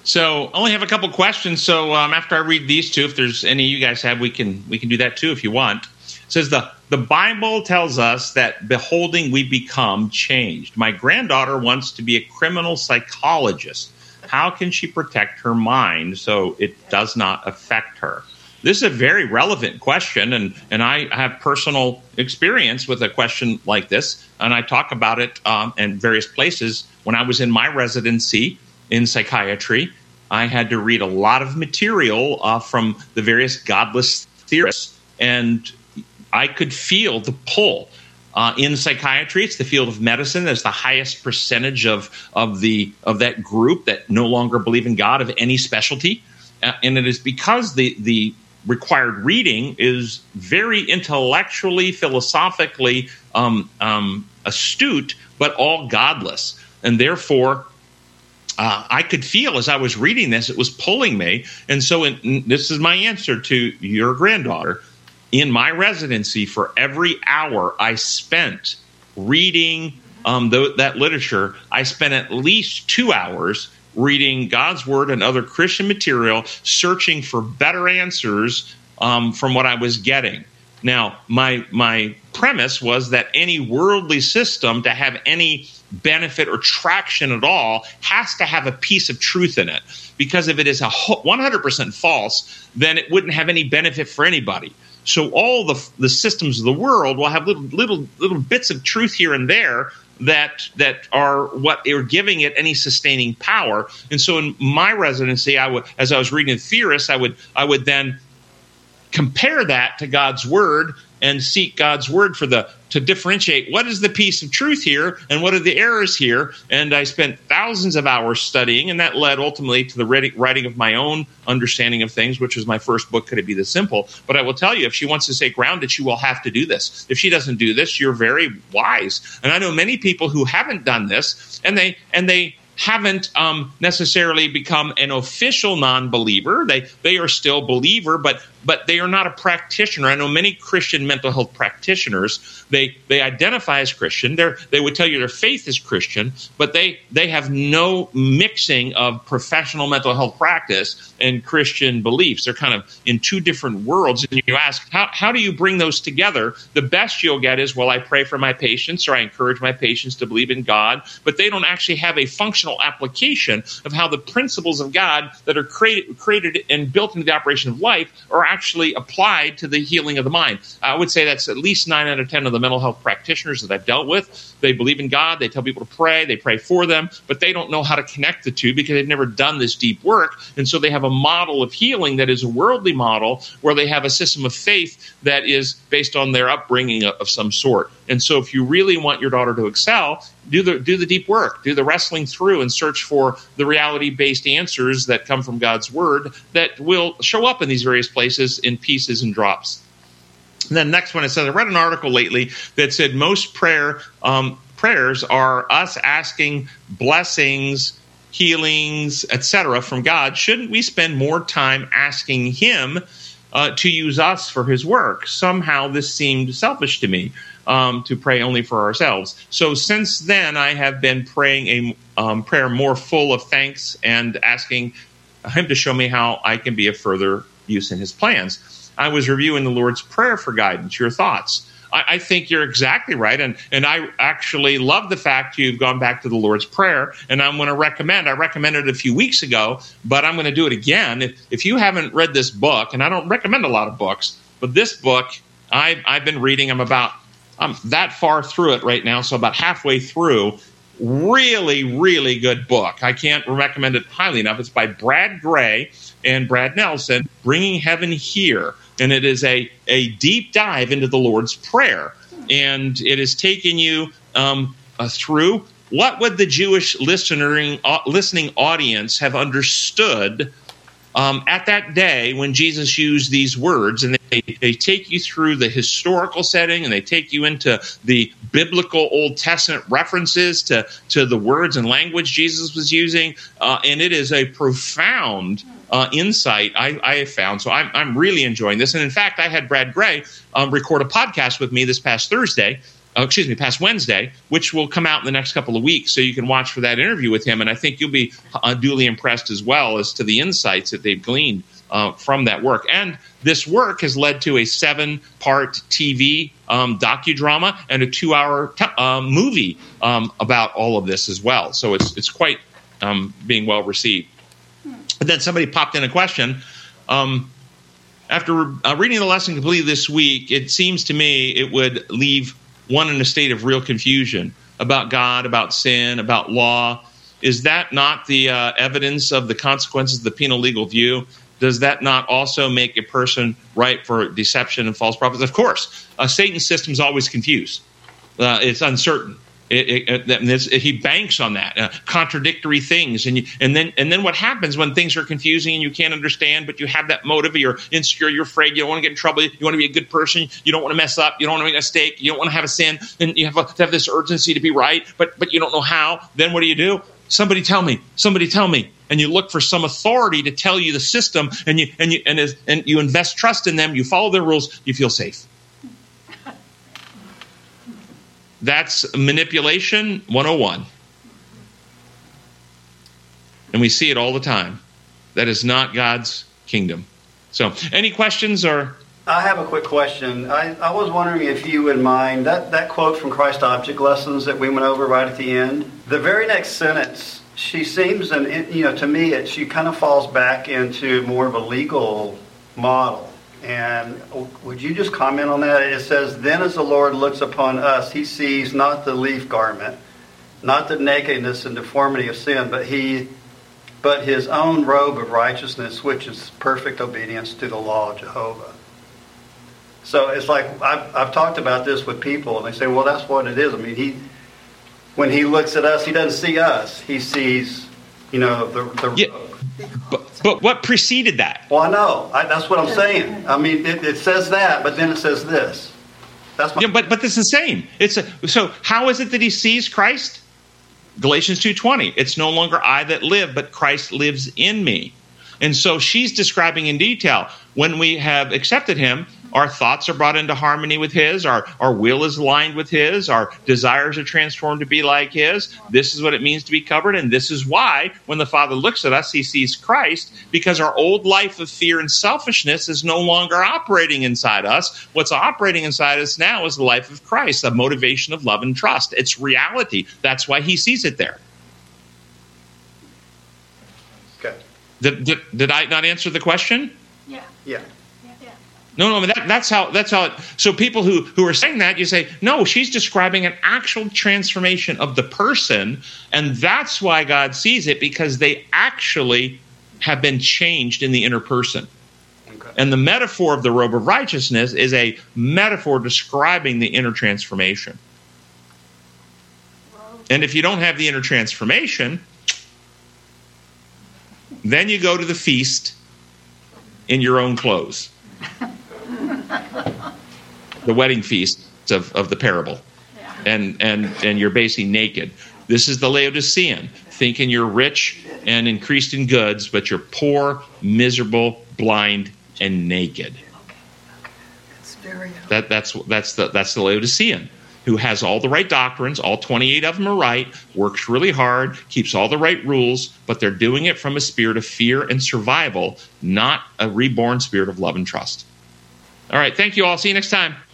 So I only have a couple questions. So after I read these two, if there's any you guys have, we can do that too if you want. It says the Bible tells us that beholding we become changed. My granddaughter wants to be a criminal psychologist. How can she protect her mind so it does not affect her? This is a very relevant question, and I have personal experience with a question like this, and I talk about it in various places. When I was in my residency in psychiatry, I had to read a lot of material from the various godless theorists, and I could feel the pull. In psychiatry, it's the field of medicine. There's the highest percentage of that group that no longer believe in God of any specialty, and it is because the required reading is very intellectually, philosophically astute, but all godless, and therefore I could feel as I was reading this, it was pulling me, and so this is my answer to your granddaughter. In my residency, for every hour I spent reading that literature, I spent at least 2 hours reading God's Word and other Christian material, searching for better answers from what I was getting. Now, my premise was that any worldly system, to have any benefit or traction at all, has to have a piece of truth in it. Because if it is 100% false, then it wouldn't have any benefit for anybody. So all the systems of the world will have little bits of truth here and there that are what are giving it any sustaining power. And so in my residency, as I was reading the theorists, I would then compare that to God's Word and seek God's Word to differentiate what is the piece of truth here and what are the errors here. And I spent thousands of hours studying, and that led ultimately to the writing of my own understanding of things, which was my first book, Could It Be This Simple? But I will tell you, if she wants to stay grounded, she will have to do this. If she doesn't do this, you're very wise. And I know many people who haven't done this, and they haven't necessarily become an official non-believer. They are still believer, but they are not a practitioner. I know many Christian mental health practitioners. They identify as Christian. They would tell you their faith is Christian, but they have no mixing of professional mental health practice and Christian beliefs. They're kind of in two different worlds. And you ask, how do you bring those together? The best you'll get is, well, I pray for my patients, or I encourage my patients to believe in God, but they don't actually have a functional application of how the principles of God that are created and built into the operation of life are actually applied to the healing of the mind. I would say that's at least 9 out of 10 of the mental health practitioners that I've dealt with. They believe in God, they tell people to pray, they pray for them, but they don't know how to connect the two because they've never done this deep work. And so they have a model of healing that is a worldly model where they have a system of faith that is based on their upbringing of some sort. And so if you really want your daughter to excel, do the deep work, do the wrestling through and search for the reality-based answers that come from God's Word that will show up in these various places in pieces and drops. And then next one, it says, I read an article lately that said most prayers are us asking blessings, healings, etc. from God. Shouldn't we spend more time asking Him to use us for His work? Somehow this seemed selfish to me. To pray only for ourselves. So since then, I have been praying a prayer more full of thanks and asking Him to show me how I can be of further use in His plans. I was reviewing the Lord's Prayer for guidance. Your thoughts? I think you're exactly right, and I actually love the fact you've gone back to the Lord's Prayer, and I'm going to recommend. I recommended it a few weeks ago, but I'm going to do it again. If you haven't read this book, and I don't recommend a lot of books, but this book I've been reading. I'm that far through it right now, so about halfway through. Really, really good book. I can't recommend it highly enough. It's by Brad Gray and Brad Nelson, Bringing Heaven Here. And it is a deep dive into the Lord's Prayer. And it has taken you through what would the Jewish listening audience have understood at that day when Jesus used these words, and they take you through the historical setting, and they take you into the biblical Old Testament references to the words and language Jesus was using, and it is a profound insight I have found. So I'm really enjoying this, and in fact, I had Brad Gray record a podcast with me this past Thursday. past Wednesday, which will come out in the next couple of weeks. So you can watch for that interview with him. And I think you'll be duly impressed as well as to the insights that they've gleaned from that work. And this work has led to a 7-part TV docudrama and a 2-hour movie about all of this as well. So it's quite being well received. And then somebody popped in a question. After reading the lesson completely this week, it seems to me it would leave one in a state of real confusion about God, about sin, about law. Is that not the evidence of the consequences of the penal legal view? Does that not also make a person ripe for deception and false prophets? Of course, Satan's system is always confused. It's uncertain. He banks on that, contradictory things, and then what happens when things are confusing and you can't understand, but you have that motive, you're insecure, you're afraid, you don't want to get in trouble, you want to be a good person, you don't want to mess up, you don't want to make a mistake, you don't want to have a sin, and you have to have this urgency to be right, but you don't know how. Then what do? Somebody tell me, and you look for some authority to tell you the system, and you invest trust in them, you follow their rules, you feel safe. That's manipulation 101. And we see it all the time. That is not God's kingdom. So, any questions? Or I have a quick question. I was wondering if you would mind that quote from Christ Object Lessons that we went over right at the end. The very next sentence, she seems, to me, she kind of falls back into more of a legal model. And would you just comment on that? It says, "Then as the Lord looks upon us, he sees not the leaf garment, not the nakedness and deformity of sin, but his own robe of righteousness, which is perfect obedience to the law of Jehovah." So it's like, I've talked about this with people, and they say, well, that's what it is. I mean, when he looks at us, he doesn't see us. He sees, the yeah. But what preceded that? Well, I know. That's what I'm saying. I mean, it says that, but then it says this. That's but it's the same. So how is it that he sees Christ? Galatians 2:20. It's no longer I that live, but Christ lives in me. And so she's describing in detail, when we have accepted him, our thoughts are brought into harmony with his, our will is aligned with his, our desires are transformed to be like his. This is what it means to be covered, and this is why when the Father looks at us, he sees Christ, because our old life of fear and selfishness is no longer operating inside us. What's operating inside us now is the life of Christ, a motivation of love and trust. It's reality. That's why he sees it there. Okay. Did I not answer the question? Yeah. No, I mean, that's how it. So people who are saying that, you say, no, she's describing an actual transformation of the person, and that's why God sees it, because they actually have been changed in the inner person. Okay. And the metaphor of the robe of righteousness is a metaphor describing the inner transformation. And if you don't have the inner transformation, then you go to the feast in your own clothes. The wedding feast of the parable. Yeah. And you're basically naked. This is the Laodicean, thinking you're rich and increased in goods, but you're poor, miserable, blind, and naked. Okay. That's the Laodicean, who has all the right doctrines, all 28 of them are right, works really hard, keeps all the right rules, but they're doing it from a spirit of fear and survival, not a reborn spirit of love and trust. All right, thank you all. See you next time.